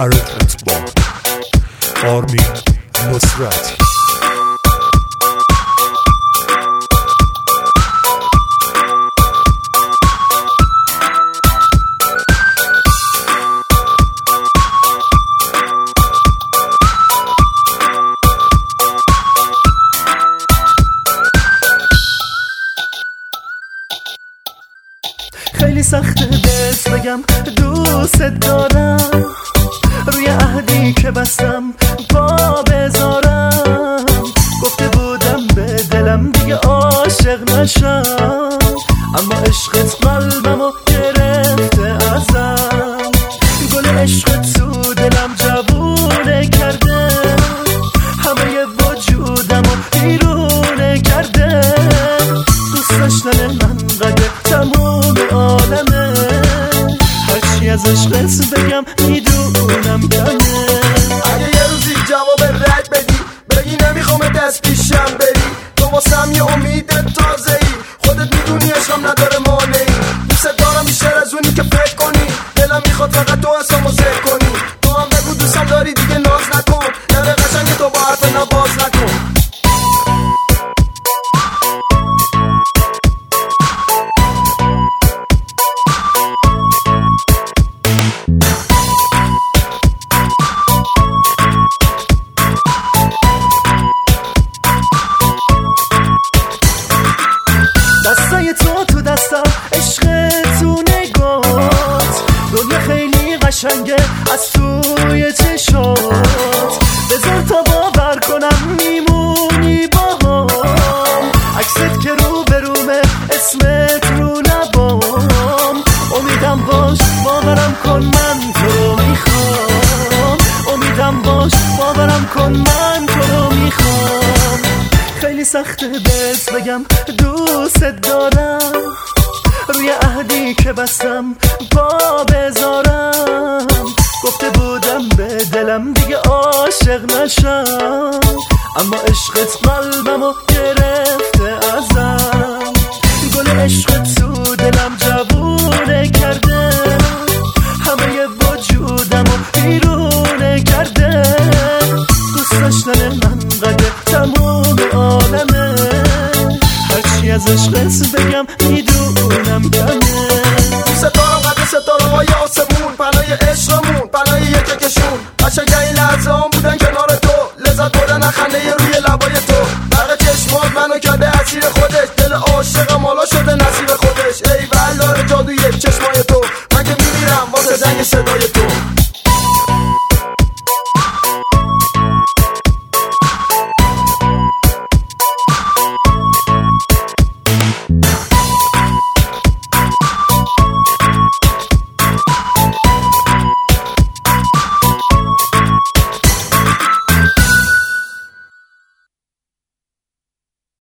حرکت با آرمین نصرتی. خیلی سخته بهت بگم دوست دارم، روی عهدی که بستم پا بذارم. گفته بودم به دلم دیگه عاشق نشم، اما عشقت قلبمو گرفته ازم. گل عشقت تو دلم جوونه کرده، همه وجودمو بیرونه کرده. دوست داشتن من قده تموم عالمه، هرچی از عشقت بگم میدونم کمه. اگه یه روزی جواب رد بدی بگی نمیخوام دست پیشم بری، تو واسم یه امید تازه‌ای، خودت میدونی عشقم نداره مانعی. دوست دارم بیشتر از اونی که فکر کنی، دلم میخواد فقط تو اصلا ذکر کنی. تو هم بگو دوستم داری دیگه ناز نکن، نره قشنگ تو با حرف نباز نکن. دستای تو دستم، عشق تو نگات، دنیا خیلی قشنگه از توی چشات. بذار تا باور کنم میمونی باهام، عکست که رو برومه اسمت رو لبام. امیدم باش باورم کن من تو رو میخوام، امیدم باش باورم کن من تو رو میخوام. خیلی سخته بهت بگم دوست دارم، روی عهدی که بستم پا بذارم. گفته بودم به دلم دیگه عاشق نشم، اما عشقت قلبمو گرفته ازم. گل عشقت تو دلم جوونه کرده، همه وجودمو بیرونه کرده. دوست داشتن من قده تموم عالمه، هرچی از عشقت بگم میدونم کمه. دوست دارم قد ستاره های آسمون، پناه عشقمون، پناه یکه کشون. قشنگ‌ترین لحظه هم بودن کنار تو، لذت بردن خنده روی لبای تو. برق چشمات منو کرده اسیر خودش، دل عاشقم حالا شده نصیب خودش. ای والله جادوی چشمای تو، من که میمیرم واسه زنگ صدای تو.